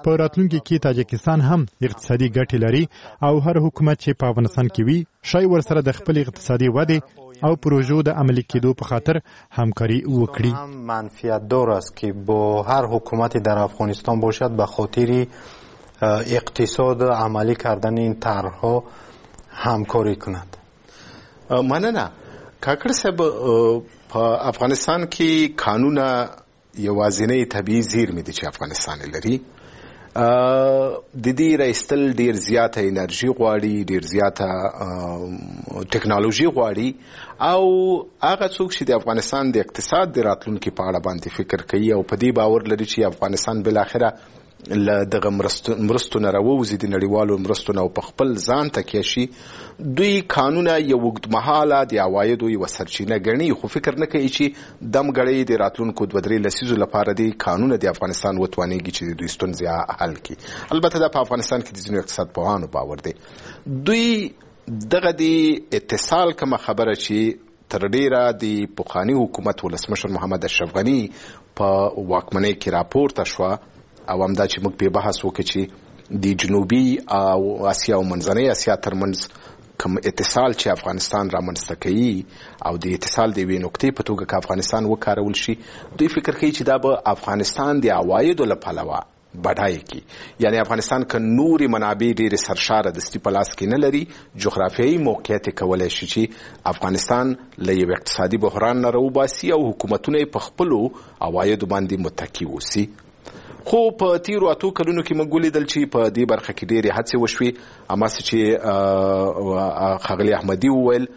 په راتلونکي کې تاجکستان هم اقتصادي ګټې لري او هر حکومت چې په افغانستان کې وي شاید ورسره د خپل اقتصادي ودې او پروژو د عملی کېدو په خاطر همکاری وکړي. منفیت دار است که با هر حکومتی در افغانستان باشد به خاطر اقتصاد عملی کردن این طرح‌ها همکاری کند. مننه. کاکړ صاحب، په افغانستان کې قانون یوازینی طبیعي زیرمې دي چې افغانستان لري. د دې راایستل ډیر زیاته انرژي غواړي، ډیر زیاته ټکنالوژي غواړي، او هغه څوک چې د افغانستان د اقتصاد د راتلونکي په اړه باندې فکر کوي او په دې باور لري چې افغانستان بالاخره له دغه مرستو نه راووځي، د نړیوالو مرستو نه، او په خپل ځان تکیه شي، دوی قانونه یو اوږدمهاله د عوایدو یوه سرچینه ګڼي، خو فکر نه کوي چې دمګړی د راتلونکو 2-3 لسیزو لپاره د قانونه د افغانستان وتوانېږي چې د دوی ستونزې حل کړي. البته دا په افغانستان کې د ځینو اقتصاد پوهانو باور دی. دوی دغه د اتصال کومه خبره چې تر ډیره د پخواني حکومت ولسمشر محمد اشرف غني په واکمنۍ کې راپورته شوه، او همدا چې موږ په بحث وکړو چې د جنوبي او اسیا او منځنۍ اسیا ترمنځ کوم اتصال چې افغانستان رامنځته کوي او د اتصال د یوې نقطې په توګه که افغانستان وکارول شي، دوی فکر کوي چې دا به افغانستان د عوایدو له پلوه بډای کی. یعنی افغانستان که نوري منابع ډېرې سرشاره دستي په لاس کې نه لري، جغرافیایي موقعیت یې کولی شي چې افغانستان له یو اقتصادي بحران نه راوباسي او حکومتونه یې په خپلو عوایدو باندې متکي اوسي. خو په تیرو 8 کلونو کې موږ ولیدل چې په دې برخه کې ډېرې هڅې وشوې. هماسې چې ښاغلي احمدي وویل،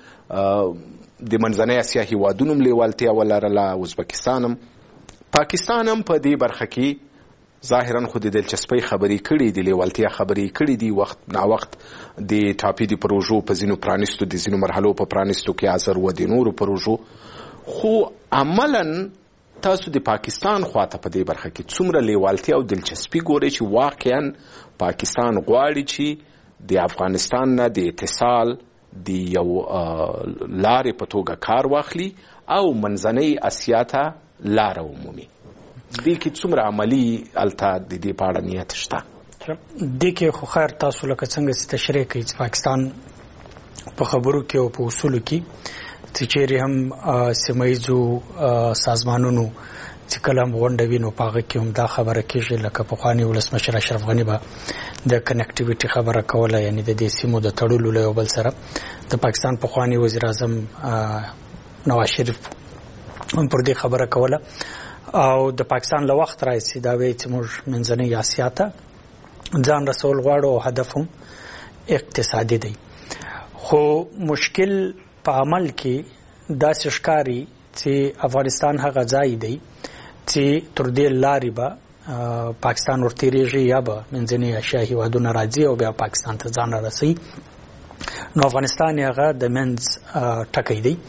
د منځنۍ اسیا هېوادونو هم لیوالتیا ولرله، ازبکستان هم، پاکستان هم په دې برخه کې ظاهرا خو د دلچسپۍ خبرې کړي دي، لیوالتیا خبرې کړي دي، وخت ناوخت د ټاپي د پروژو په ځینو پرانیستو، د ځینو مرحلو په پرانیستو کې حاضر و، د نورو پروژو. خو عملا تاسو د پاکستان خواته په دې برخه کې څومره لیوالتیا او دلچسپي ګورئ چې واقعا پاکستان غواړي چې د افغانستان نه د اتصال د یو لارې په توګه کار واخلي او منځنۍ اسیا ته لاره ومومي؟ دې کې څومره عملي الته د دې په اړه نیت شته؟ دې کې خو خیر تاسو لکه څنګه چې تشریح کوي چې پاکستان په خبرو کې او په اصولو کې چې چیرې هم سیمهییزو سازمانونو چې کله هم غونډه وي نو په هغه کې هم دا خبره کېږي، لکه پخواني ولسمشر اشرف غني به د کنیکټیویټي خبره کوله، یعنی د دې سیمو د تړلو له یو بل سره. د پاکستان پخواني وزیر اعظم نواز شریف هم پر دې خبره کوله، او د پاکستان له وخت راځي دا وایي چې موږ منځنۍ اسیا ته ځان رسول غواړو او هدف هم اقتصادي دی. خو مشکل په عمل کې داسې ښکاري چې افغانستان هغه ځای دی چې تر دې لارې به پاکستان ورتېرېږي یا به منځنۍ اسیا هېوادونه راځي او بیا پاکستان ته ځان رارسوي. نو افغانستان هغه د منځ ټکی دی.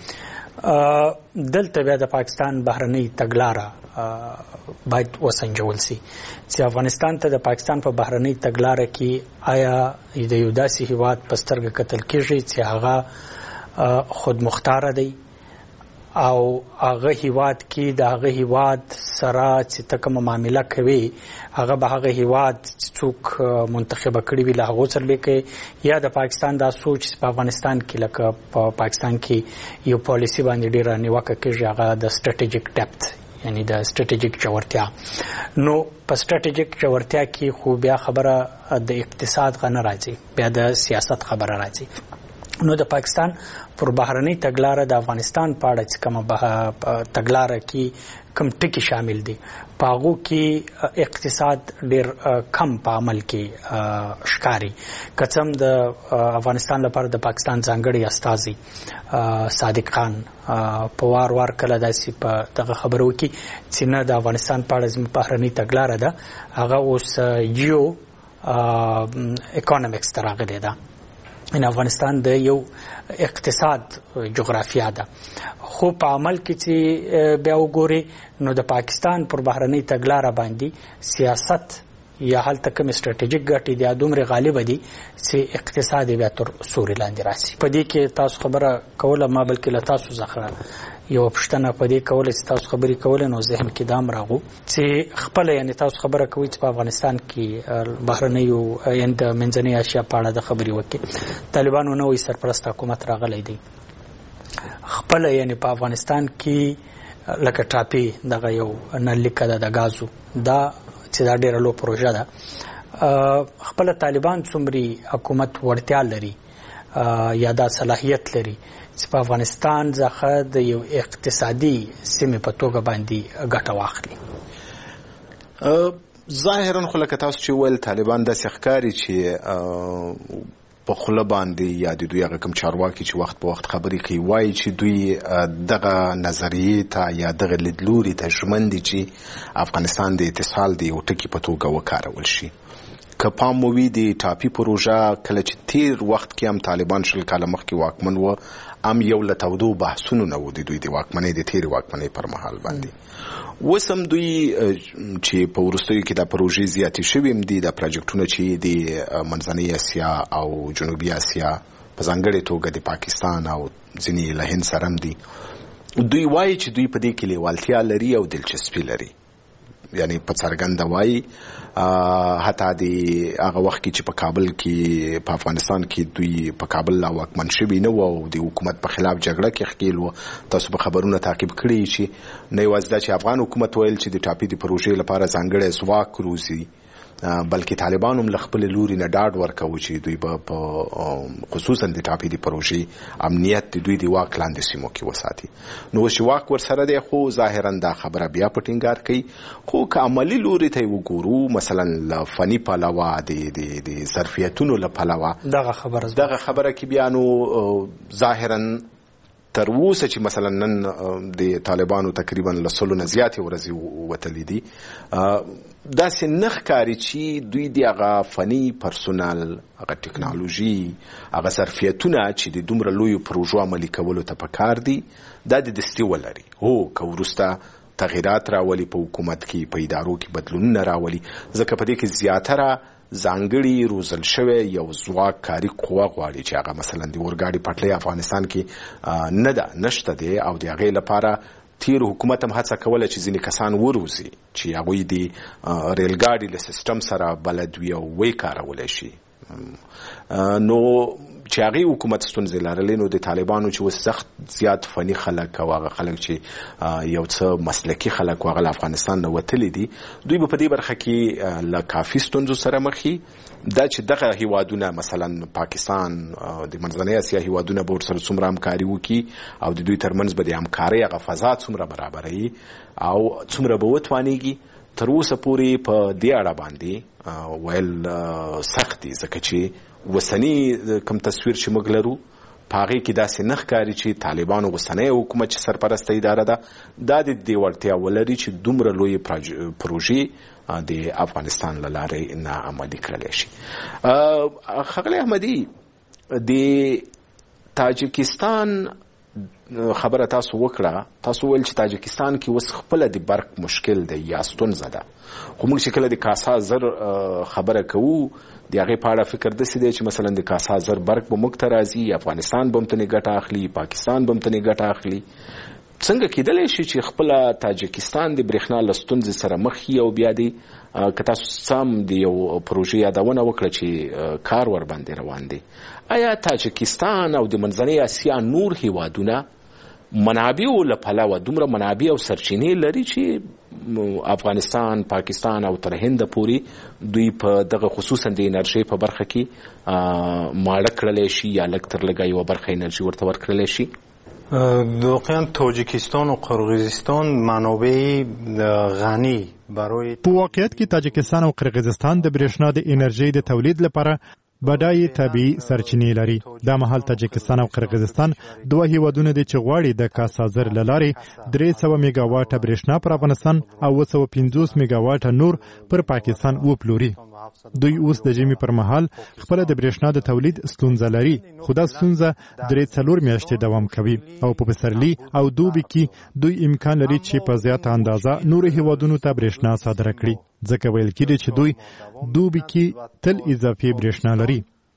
دلته بیا د پاکستان بهرنۍ تګلاره باید وسنجول سي چې افغانستان ته د پاکستان په بهرنۍ تګلاره کې آیا د یو داسې هېواد په سترګه کتل کېږي چې هغه خود مختاره دی او هغه هېواد کې د هغه هېواد سره چې ته کومه معامله کوي هغه به هغه هېواد څوک منتخبه کړي وي له هغو سره به کوي، یا د پاکستان دا سوچ چې په افغانستان کې لکه په پاکستان کې یو پالیسي باندې ډېره نیوکه کېږي، هغه د سټریټیجیک ډپت یعنی د سټریټیجیک جوړتیا. نو په سټریټیجیک جوړتیا کې خو بیا خبره د اقتصاد غا نه راځي، بیا د سیاست خبره راځي. نو د پاکستان پر بهرنۍ تګلاره د افغانستان په اړه چې کومه تګلاره کې کوم ټکي شامل دي، په هغو کې اقتصاد ډېر کم په عمل کې ښکاري. که څه هم د افغانستان لپاره د پاکستان ځانګړی استازي صادق خان په وار وار کله داسې په دغه خبرو کې چې نه د افغانستان په اړه زموږ بهرنۍ تګلاره ده هغه اوس جیو اکونومیکس ته راغلې ده، ان افغانستان د یو اقتصاد جغرافیا ده. خو په عمل کې چې بیا وګوري نو د پاکستان پر بهرنۍ تګلاره باندې سیاست یا هلته کوم سټریټیجیک ګټې دي دومره غالبه دي چې اقتصاد بیا تر سوري لاندې راسي. په دې کې تاسو خبره کوله ما بلکې له تاسو څخه یو پښتنه په دې کول چې تاسو خبرې کول نو ذهن کې دام راغو چې خپل یعنی تاسو خبره کوي چې په افغانستان کې بهرنیو یعنی د منځنۍ اسیا په اړه د خبرې وکړي طالبانو نوې سرپرست حکومت راغلی دی خپل یعنی په افغانستان کې لکه ټاپي دغه یو نلیکه د غازو دا چې دا ډېره لو پروژه ده خپل طالبان څومره حکومت ورتیا لري یا دا صلاحیت لري چې په افغانستان ځخه د یو اقتصادي سیمې په توګه باندې ګټه واخلي. ظاهرا خو لکه تاسو چې ویل طالبان داسې ښکاري چې په خوله باندې یا د دوی هغه کوم چارواکي چې وخت په وخت خبرې کوي وایي چې دوی دغه نظریې ته یا دغه لیدلوري ته ژمن دي چې افغانستان د اتصال د یو ټکي په توګه وکارول شي. که پام مو وي د ټاپي پروژه کله چې تیر وخت کې هم طالبان 20 کاله مخکې واکمن و هم یو له تودو بحثونو نه و د دوی د واکمنۍ د تیرې واکمنۍ پر مهال باندې اوس هم دوی چې په وروستیو کې دا پروژې زیاتې شوي هم دي دا پروجیکټونه چې د منځنۍ اسیا او جنوبي اسیا په ځانګړې توګه د پاکستان او ځینې له هند سره هم دي دوی وایي چې دوی په دې کې لیوالتیا لري او دلچسپي لري یعنی په څرګنده وایي حتی د هغه وخت کې چې په کابل کې په افغانستان کې دوی په کابل لا واکمن شوي نه و او د حکومت په خلاف جګړه کې ښکېل و تاسو به خبرونه تعقیب کړي چې نه یوازې دا چې افغان حکومت ویل چې د ټاپي د پروژې لپاره ځانګړی ځواک روزي بلکې طالبان هم له خپل لوري نه ډاډ ورکوي چې دوی به په خصوصا د ټاپي د پروژې امنیت د دوی د واک لاندې سیمو کې وساتي. نو چې واک ورسره دی خو ظاهرا دا خبره بیا په ټینګار کوي خو که عملي لوري ته وګورو مثلا له فني پلوه د ظرفیتونو له پلوه دغه خبره کې بیا نو ظاهرا تر اوسه چې مثلا نن د طالبانو تقریبا له 100 نه زیاتې ورځې وتلې دي داسې نه ښکاري چې دوی د هغه فني پرسونل هغه ټکنالوژي هغه ظرفیتونه چې د دومره لویو پروژو عملي کولو ته پکار دي دا د دستي ولري هو که وروسته تغییرات راولي په حکومت کې په ادارو کې بدلونونه راولي ځکه په دې کې زیاتره ځانګړي روزل شوی یو ځواک کاري قوه غواړي چې هغه مثلا د اورګاډي پټلۍ افغانستان کې نشته دی او د هغې لپاره تیر حکومت هم هڅه کوله چې ځینې کسان وروزي چې هغوی د ریلګاډي له سیستم سره بلد وي او ویې کارولی شي نو چې هغې حکومت ستونزې لرلې نو د طالبانو چې اوس سخت زیات فني خلک او هغه خلک چې یو څه مسلکي خلک هغه له افغانستان نه وتلي دي دوی به په دې برخه کې له کافي ستونزو سره مخ وي دا چې دغه هیوادونه مثلا پاکستان د منځنۍ اسیا هیوادونه به ورسره څومره همکاري وکړي او د دوی ترمنځ به د همکارۍ هغه فضا څومره برابروي او څومره به وتوانېږي تر اوسه پورې په دې اړه باندې ویل سخت دي ځکه چې وسنی کوم تصویر چې موږ لرو په هغې کې داسې نه ښکاري چې طالبانو اوسنی حکومت چې سرپرسته اداره ده دا د دې وړتیا ولري چې دومره لویې پروژې د افغانستان له لارې نه عملي کړلی شي. ښاغلی احمدي د تاجکستان خبره تاسو وکړه تاسو ویل چې تاجکستان کې اوس خپله د برق مشکل دی یا ستونزه ده خو موږ چې کله د کاسا زر خبره کوو د هغې په اړه فکر داسې دی چې مثلا د کاسا زر برق به موږ ته راځي افغانستان به هم ترې ګټه اخلي پاکستان به هم ترې ګټه اخلي څنګه کېدلی شي چې خپله تاجکستان د برېښنا له ستونزې سره مخ وي او بیا دې که تاسو سم د یو پروژې یادونه وکړه چې کار ورباندې روان دی آیا تاجکستان او د منځنۍ اسیا نور هیوادونه منابعو له پلوه دومره منابع او سرچینې لري چې افغانستان پاکستان او تر هند پورې دوی په دغه خصوصا د انرژۍ په برخه کې ماړه کړلی شي یا لږ تر لږه یوه برخه انرژي ورته ورکړلی شي؟ واقعا تاجیکستان و قرقیزستان منابع غنی برای په واقعیت کې تاجکستان او قرقیزستان د برېښنا د انرژۍ د تولید لپاره بډای طبیعي سرچینې لري. دا مهال تاجکستان او قرقیزستان دوه هیوادونه دي چې غواړي د کاسا زر له لارې 300 میګاواټه برېښنا پر افغانستان او 250 میګاواټه نور پر پاکستان وپلوري. دوی اوس د ژمي پر مهال خپل د برېښنا د تولید ستونزه لري خو دا ستونزه 3-4 میاشتې دوام کوي او په پسرلي او دوبي کې دوی امکان لري چې په زیاته اندازه نور هیوادونو ته برېښنا صادره کړي ځکه ویل کېږي چې دوی دوبي کې تل اضافي برېښنا لري.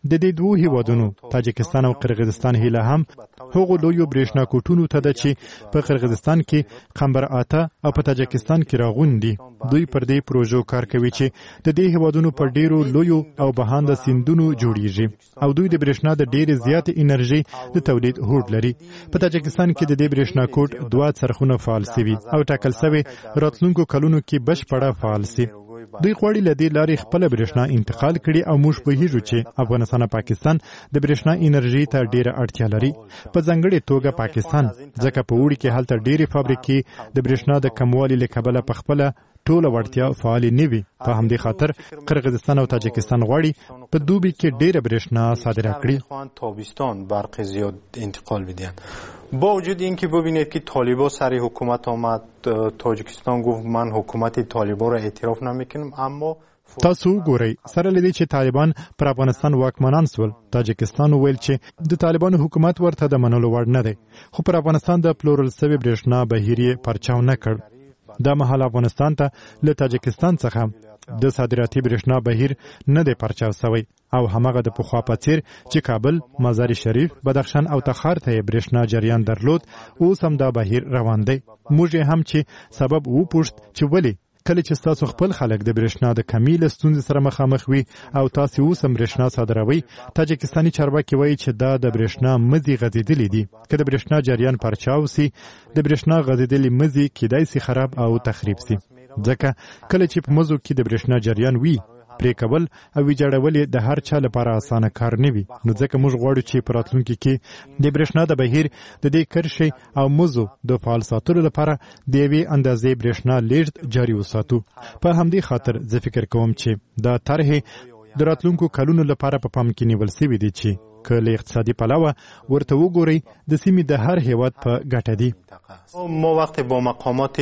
د دې دوه هیوادونو تاجکستان او قرغیزستان هیله هم هغو لویو برېښنا کوټونو ته ده چې په قرغیزستان کې قمبر آتا او په تاجکستان کې راغونډي. دوی پر دې پروژو کار کوي چې د دې هیوادونو په ډیرو لویو او بهانده سیندونو جوړیږي او دوی د برېښنا د ډېرې زیاتې انرژي د تولید هوډ لري. په تاجکستان کې د دې برېښنا کوټ 2 څرخونه فعال سوي او ټاکل سوي راتلونکو کلونو کې بشپړه فعال سي. دوی غواړي له دې لارې خپل برېښنا انتقال کړي او موږ پوهیږو چې افغانستان او پاکستان د برېښنا انرژي ته ډېره اړتیا لري. په ځانګړې توګه پاکستان ځکه په اوړي کې هلته ډېرې فابریکې د برېښنا د کموالي له کبله په خپله ټوله وړتیا فعال نه وي. په همدې خاطر قرغیزستان او تاجکستان غواړي په دوبي کې ډېره برېښنا صادره کړي. تابستان برق زیاد انتقال بدهند. با وجود اینکه ببینید که طالبان سر حکومت آمد، تاجیکستان گفت من حکومت طالبان را اعتراف نمیکنم، اما تاسو ګورئ سره لدی چې طالبان پر افغانستان واکمنان سول. تاجکستان ویل چې د طالبانو حکومت ورته د منلو وړ نه دی، خو پر افغانستان د پلورل سوي برېښنا بهیر یې پرچاو نه کړ. دا مهال افغانستان ته له تاجکستان څخه د صادراتي برېښنا بهیر نه دی پرچاو سوی او همغه د پخوا په څیر چې کابل، مزار شریف، بدخشان او تخار ته برېښنا جریان درلود، اوس هم دا بهیر روان دی. موږ هم چې سبب وپوښت چې ولې کله چې تاسو خپل خلک د برېښنا د کمی له ستونزې سره مخامخ وي او تاسو اوس هم برېښنا صادروي، تاجکستاني چارواکي وایي چې دا د برېښنا مزي غځېدلې دي. که د برېښنا جریان پرچاو سي، د برېښنا غځېدلې مزي کیدای سي خراب او تخریب سي. ځکه کله چې په مزو کې د برېښنا جریان وي، پرې کول او ویجاړول د هر چا لپاره اسانه کار نه وي. نو ځکه موږ غواړو چې په راتلونکي کې د برېښنا د بهیر د دې کرښې او مزو د فعال ساتلو لپاره د یوې اندازې برېښنا لیږد جاري وساتو. په همدې خاطر زه فکر کوم چې دا طرحې د راتلونکو کلونو لپاره په پام کې نیول سوي دي چې که له اقتصادي پلوه ورته وګورئ د سیمې د هر هیواد په ګټه دي. ما وقتی با مقامات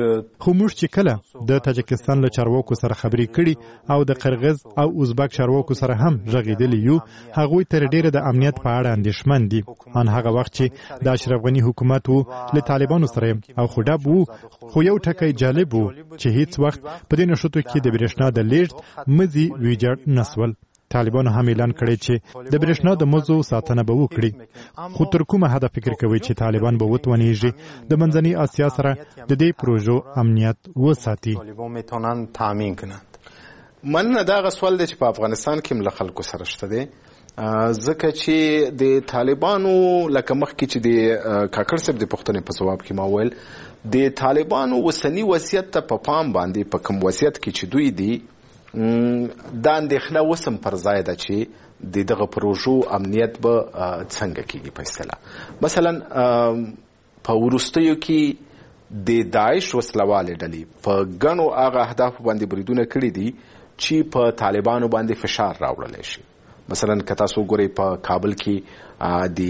خو موږ چې کله د تاجکستان له چارواکو سره خبرې کړي او د قرغیز او ازبک چارواکو سره هم غږېدلي یو، هغوی تر ډیره د امنیت په اړه اندېښمن دي. ان هغه وخت چې د اشرف غني حکومت وو له طالبانو سره او خډاب وو، خو یو ټکی جالب وو چې هیڅ وخت په دې نشوتو کې د برېښنا د لیږد مزي ویجاړ نسول. طالبانو هم اعلان کړی چې د برېښنا د مزو ساتنه به وکړي، خو تر کومه حده فکر کوي چې طالبان به وتوانیږي د منځنۍ اسیا سره د دې پروژو امنیت وساتي. مننه. دا سوال دی چې په افغانستان کې مل خلکو سره شته دی، ځکه چې د طالبانو لکه مخکې چې د کاکړ صاحب د پوښتنې په ځواب کې ما ویل د طالبانو وسنی وصیت ته په پام باندې په کوم وصیت کې چې دوی دي دا اندېښنه وسم پر ځای ده چې د دغه پروژو امنیت به څنګه کېږي په اصطلاح. مثلا په وروستیو کې د داعش وسلوالې ډلې په ګڼو هغه اهدافو باندې بریدونه کړي دي چې په طالبانو باندې فشار راوړلی شي. مثلا که تاسو ګورئ په کابل کې د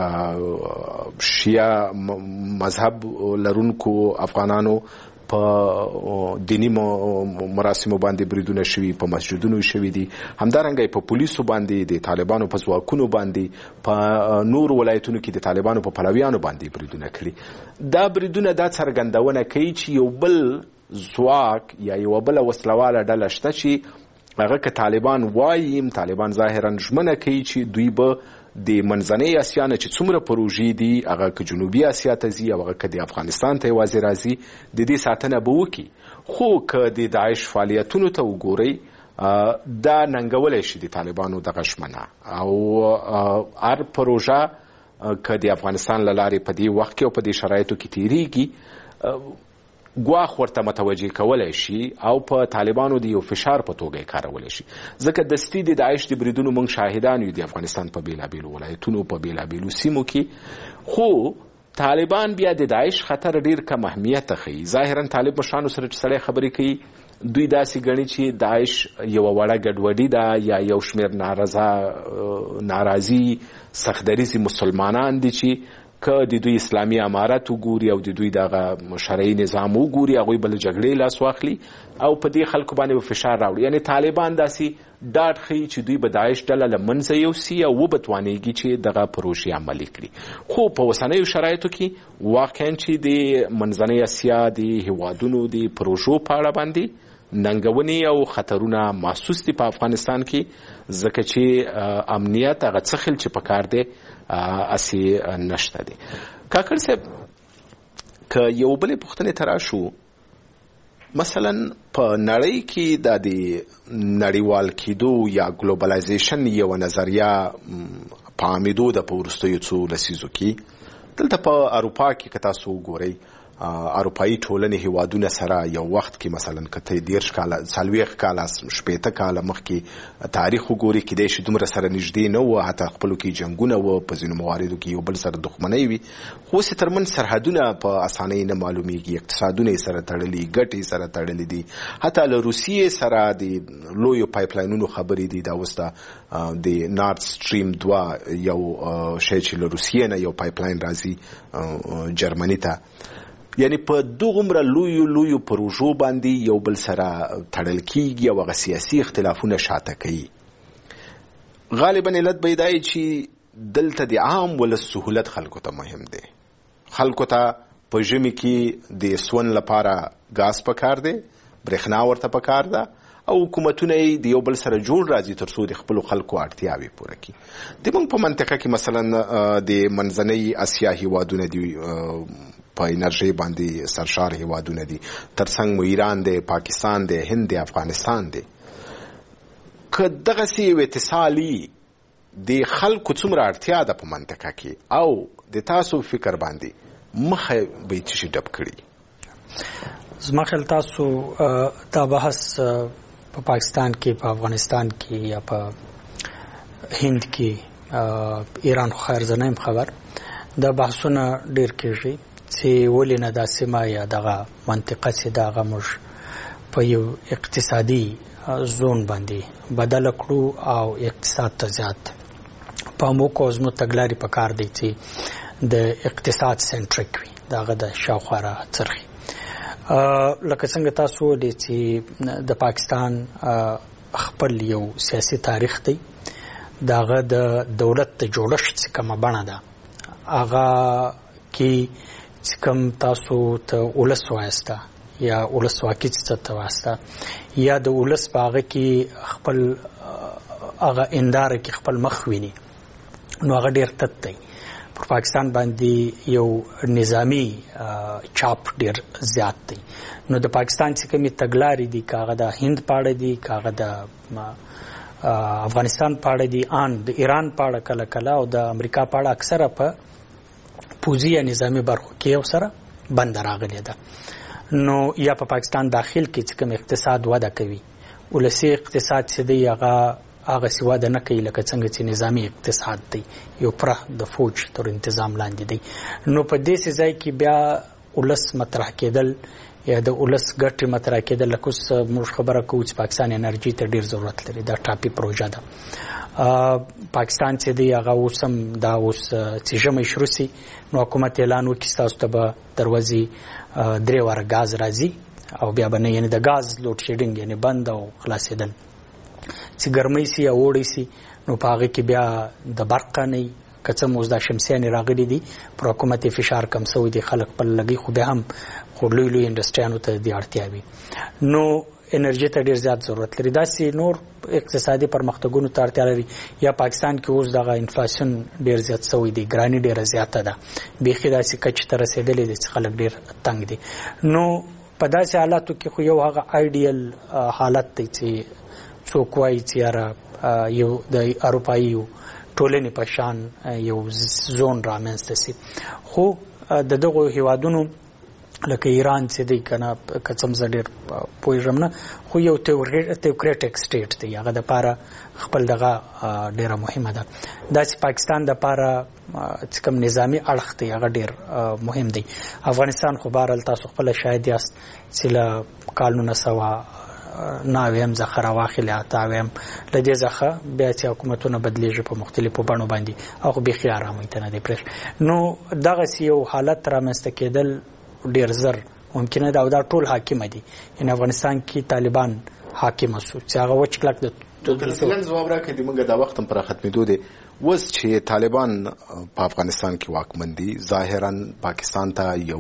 شیعه مذهب لرونکو افغانانو په دینی مراسمو باندې بریدونه شوي، په مسجدونو شوي دي. همدارنګه په پولیسو باندې د طالبانو په ځواکونو باندې په نور ولایتونو کې د طالبانو په پلویانو باندې بریدونه کړي. دا بریدونه دا څرګندونه کوي چې یو بل ځواک یا یو بل وسلواله ډله شته چې هغه که طالبان وایي، طالبان ظاهرا ژمنه کوي چې دوی به د منځنۍ اسیا نه چې څومره پروژې دي هغه که جنوبي اسیا ته ځي او هغه که د افغانستان ته یوازې راځي د دې ساتنه به وکړي. خو که د داعش فعالیتونو ته وګورئ دا ننګولی شي د طالبانو دغه ژمنه او هر پروژه که د افغانستان له لارې په دې وخت کې او په دې شرایطو کې تیریږي ګواښ ورته متوجه کولی شي او په طالبانو د یو فشار په توګه یې کارولی شي. ځکه دستي د داعش د بریدونو موږ شاهدان یو د افغانستان په بېلابېلو ولایتونو په بېلابېلو سیمو کې، خو طالبان بیا د داعش خطر ډیر کم اهمیت ښیي. ظاهرا طالب مشرانو سره چې سړی خبرې کوي دوی داسې ګڼي چې داعش یوه وړه ګډوډي ده یا یو شمېر ناراضي سختدریځي مسلمانان دي چې که د دوی اسلامي امارت وګوري او د دوی دغه شرعي نظام وګوري هغوی به له جګړې لاس واخلي او په دې خلکو باندې به فشار راوړي. یعنې طالبان داسې ډاډ ښیي چې دوی به داعش ډله له منځه یوسي او وبتوانېږي چې دغه پروژې عملي کړي. خو په اوسنیو شرایطو کې واقعا چې د منځنۍ اسیا د هیوادونو د پروژو په اړه باندې ننګونې او خطرونه محسوس دي په افغانستان کې ځکه چې امنیت هغه څه خل چې پکار دی اسی نشته دي. کاکړ صاحب که یو بلې پوښتنې ته راشو، مثلا په نړۍ کې د نړیوال کېدو یا ګلوبلایزیشن یو نظریه په عامېدو د په وروستیو څو لسیزو کې دلته په اروپا کې که تاسو وګورئ اروپایي ټولنې هیوادونه سره یو وخت کې مثلا که 30 کاله 40 کاله 80 کاله مخکې تاریخ وګوري کېدای شي دومره سره نږدې نه وو، حتی خپلو کې جنګونه وو، په ځینو مواردو کې یو بل سره دښمنۍ وي، خو اوس یې ترمنځ سرحدونه په اسانۍ نه معلومیږي، اقتصادونه یې سره تړلي، ګټې یې سره تړلي دي، حتی له روسیې سره د لویو پایپلاینونو خبرې دي. دا اوس د نارت سټریم 2 یو شی چې له روسیې نه یو پایپلاین راځي جرمني ته، یعنی په دومره لویو پروژو باندې یو بل سره تړل کیږي او هغه سیاسي اختلافونه شاته کوي. غالبا علت به دا چې دلته د عام ولس سهولت خلکو ته مهم دی. خلکو ته په ژمي کې د سون لپاره ګاز پکار دی، برېښنا ورته پکار ده، او حکومتونه یې د یو بل سره جوړ راځي تر څو د خپلو خلکو اړتیاوې پوره کړي. د موږ په منطقه کې مثلا د منځنۍ اسیا هیوادونه دي، په انرژي باندې سرشار هیوادونه دي، ترڅنګ مو ایران دی، پاکستان دی، هند دی، افغانستان دی. که دغسې یو اتصالي د خلکو څومره اړتیا ده په منطقه کې او د تاسو فکر باندې مخه به یې څه شي ډب کړي؟ زما خیال تاسو دا بحث په پاکستان کې، په افغانستان کې یا په هند کې، ایران خو خیر زه نه یم خبر، دا بحثونه ډېر کېږي چې ولې نه دا سیمه یا دغه منطقه چې دغه موږ په یو اقتصادي زون باندې بدله کړو او اقتصاد ته زیات پام وکړو. زموږ تګلارې پکار دی چې د اقتصاد سنټریک وي، دغه د شاوخوا راڅرخي. لکه څنګه تاسو ویلي چې د پاکستان خپل یو سیاسي تاریخ دی، دغه د دولت د جوړښت چې کومه بڼه ده هغه کې چې کوم تاسو ته ولس وایسته یا ولسواکي څه ته وایسته یا د ولس په هغه کې خپل هغه انداره کې خپل مخ ویني، نو هغه ډېر تت دی. پر پاکستان باندې یو نظامی چاپ ډېر زیات دی. نو د پاکستان چې کومې تګلارې دي، که هغه د هند په اړه دي، که هغه د افغانستان په اړه دي، ان د ایران په اړه کله کله او د امریکا په اړه اکثره په پوځي یا نظامي برخو کې یو سره بنده راغلې ده. نو یا په پاکستان داخل کې چې کوم اقتصاد وده کوي، ولسي اقتصاد چې دی هغه سی وده نه کوي لکه څنګه چې نظامي اقتصاد دی یو پره د فوج تر انتظام لاندې دی. نو په دې ځای کې بیا ولس مطرح کېدل یا د ولس ګټې مطرح کېدل، لکه اوس موږ خبره کوو چې پاکستان انرژي ته ډېر ضرورت لري، دا ټاپي پروژه ده. پاکستان چې دی هغه اوس هم دا اوس چې ژمی شروع سي نو حکومت اعلان وکړي ستاسو ته به دروازې 3 واره ګاز راځي او بیا به نه، یعنې د ګاز لوډ شیډینګ یعنې بند او خلاصېدل. چې ګرمۍ سي یا اوړی سي نو په هغه کې بیا د برق نه که څه اوس دا شمسیانې راغلي دي، پر حکومت یې فشار کم سوی دی، خلک خپل لګي، خو بیا هم خو لوی انډسټریانو ته دې اړتیا وي. نو انرژي ته ډېر زیات ضرورت لري. داسې نور اقتصادي پرمختګونو ته اړتیا لري. یا پاکستان کې اوس دغه انفلاسیون ډېر زیات سوی دی، ګراني ډېره زیاته ده، بیخي داسې کچې ته رسېدلې دی چې خلک ډېر تنګ دي. نو په داسې حالاتو کې خو یو هغه آیډیل حالت دی چې څوک وایي چې یاره یو د اروپایي ټولنې په شان یو زون رامنځته سي. خو د دغو هیوادونو لکه ایران چې دی که نه که څه زه ډېر پوهېږم نه، خو یو تیوکریټک سټیټ دی، هغه دپاره خپل دغه ډېره مهمه ده. داسې پاکستان دپاره چې کوم نظامي اړخ دی هغه ډېر مهم دی. افغانستان خو بهرحال تاسو خپله شاهد یاست چې له کال 1990 څخه راواخلې 88 له دې څخه بیا چې حکومتونه بدلیږي په مختلفو بڼو باندې او خو بیخي ارامۍ ته نه دی پرېښ. نو دغسې یو حالت رامنځته کېدل ډېر زر ممکنه ده او دا ټول حاکمه دي. یعنې افغانستان کې طالبان حاکمه شو چې هغه وچ کلک د لن ځواب راکړي د موږ دا وخت هم پر ختمېدو دی. اوس چې طالبان په افغانستان کې واکمن دي، ظاهرا پاکستان ته یو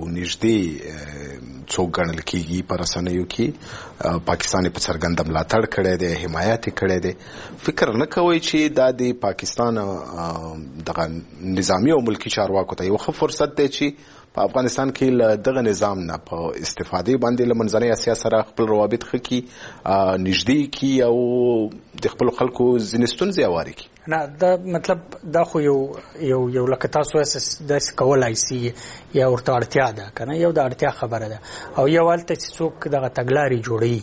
نږدې څوک ګڼل کېږي په رسنیو کې. پاکستان یې په څرګنده ملاتړ کړی دی، حمایت یې کړی دی. فکر نه کوئ چې دا د پاکستان دغه نظامي او ملکي چارواکو ته یو ښه فرصت دی چې په افغانستان کې له دغه نظام نه په استفادې باندې له منځنۍ اسیا سره خپل روابط ښه کړي، نږدې کړي او د خپلو خلکو ځینې ستونزې هوارې کړي؟ نه، دا مطلب دا خو یو لکه تاسو داسې کولای سي، یا ورته اړتیا ده که نه، یو د اړتیا خبره ده. او یو هلته چې څوک دغه تګلارې جوړوي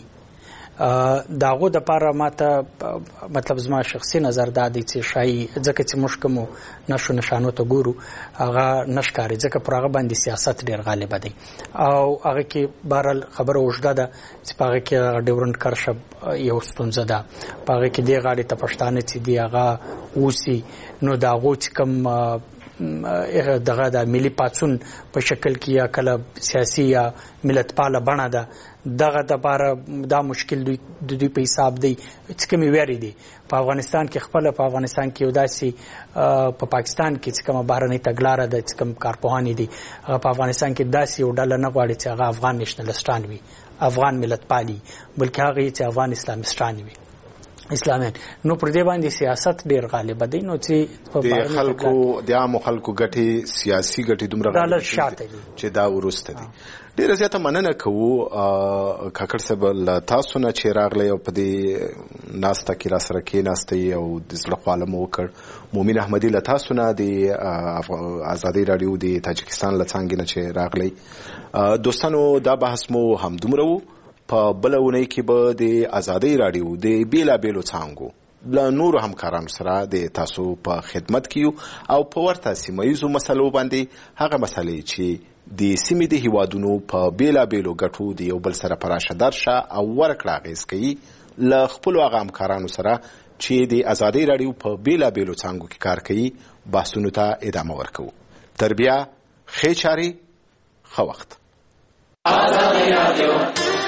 د هغو دپاره ماته مطلب زما شخصي نظر دا دی چې ښایي ځکه چې موږ کومو نښو نښانو ته ګورو هغه نه ښکاري، ځکه پر هغه باندې سیاست ډېر غالبه دی. او هغه کې بهرحال خبره اوږده ده چې په هغه کې ډیورنډ کرښه یو ستونزه ده. په هغه کې دې غاړې ته پښتانه چې دي هغه اوسي، نو د هغو چې کوم دغه د ملي پاڅون په شکل کې یا کله سیاسي یا ملتپاله بڼه ده، دغه دپاره دا مشکل د دوی په حساب دی چې کومې ویرې دي په افغانستان کې. خپله په افغانستان کې یو داسې په پاکستان کې چې کومه بهرنۍ تګلاره ده، چې کوم کارپوهان دي، هغه په افغانستان کې داسې یو ډله نه غواړي چې هغه افغان نیشنلسټان وي، افغان ملتپالي، بلکې هغه چې افغان اسلامستان وي، اسلامیان. نو پر دې باندې سیاست ډېر غالبه دی. نو چې د خلکو د عامو خلکو ګټې، سیاسي ګټې دومره غالبه دي چې دا وروسته دي. ډېره زیاته مننه کوو کاکړ صاحب له تاسو نه چې راغلی او په دې ناسته کې راسره کېناستئ او د زړه خواله مو وکړ. مومن احمدي له تاسو نه د ازادۍ راډیو د تاجکستان له څانګې نه چې راغلی. دوستانو، دا بحث مو همدومره و. په بله اونۍ کې به د ازادۍ راډیو د بېلابېلو څانګو له نورو همکارانو سره د تاسو په خدمت کې یو او په ورته سیمه ییزو مسلو باندې، هغه مسلې چې د سیمې د هیوادونو په بېلابېلو ګټو د یو بل سره په راشه درشه او ورکړه اغېز کوي، له خپلو هغه همکارانو سره چې د ازادۍ راډیو په بېلابېلو څانګو کې کار کوي، بحثونو ته ادامه ورکوو. تر بیا ښې چارې، ښه وخت. ازادۍ راډیو.